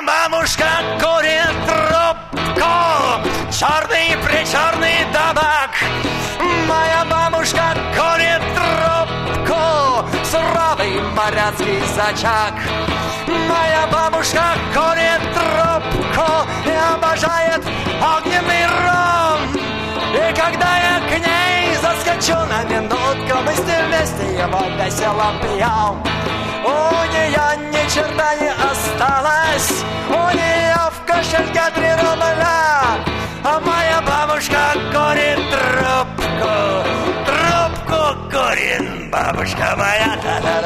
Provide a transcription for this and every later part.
бабушка курит трубку, черный-причерный табак. Моя бабушка курит трубку, суровый моряцкий зачаг. Моя бабушка курит трубку и обожает огненный ром. И когда я к ней заскочу на минутку, мы с ним вместе его весело пьем. У нее ни черта не осталось, у нее в кошельке 3 рубля. А моя бабушка курит трубку, трубку курит бабушка моя.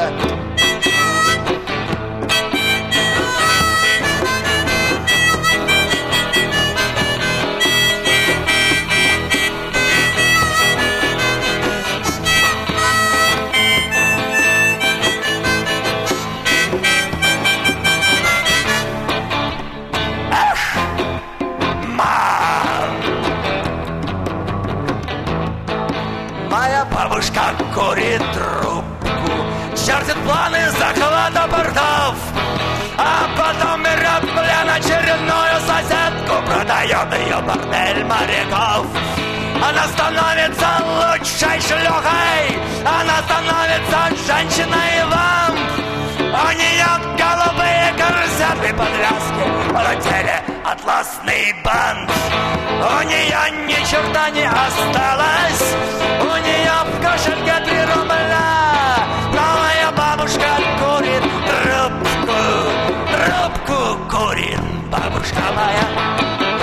Бабушка курит трубку, чертит планы захвата бортов, а потом берет в плен очередную соседку, продает ее бордель моряков. Она становится лучшей шлюхой, она становится женщиной вам. У нее голубые корсеты, подвязки, на теле атласный бант. У нее ни черта не осталось, у нее в кошельке 3 рубля. Но моя бабушка курит трубку, трубку курит бабушка моя.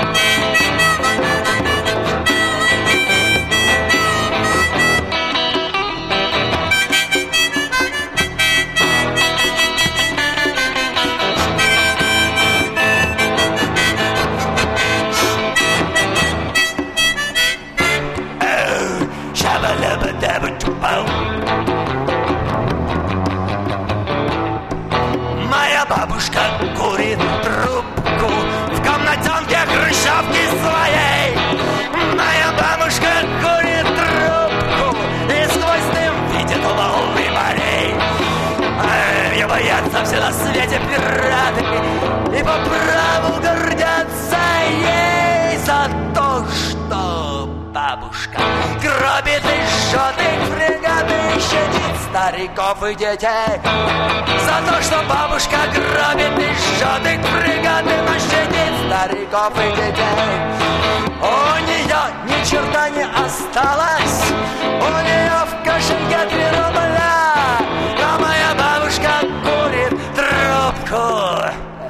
Моя бабушка курит трубку в комнатенке хрущевки своей. Моя бабушка курит трубку и сквозь дым видит волны морей. Ее боятся все на свете пираты и по праву гордятся ей за то, что бабушка гробит и жжет их фрегаты, щадит стариков и детей. За то, что бабушка гробит и жжет их фрегаты, но щадит стариков и детей. У нее ни черта не осталось, у нее в кошельке 3 рубля. Но моя бабушка курит трубку,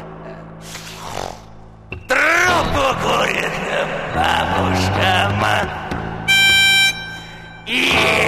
трубку курит бабушка моя.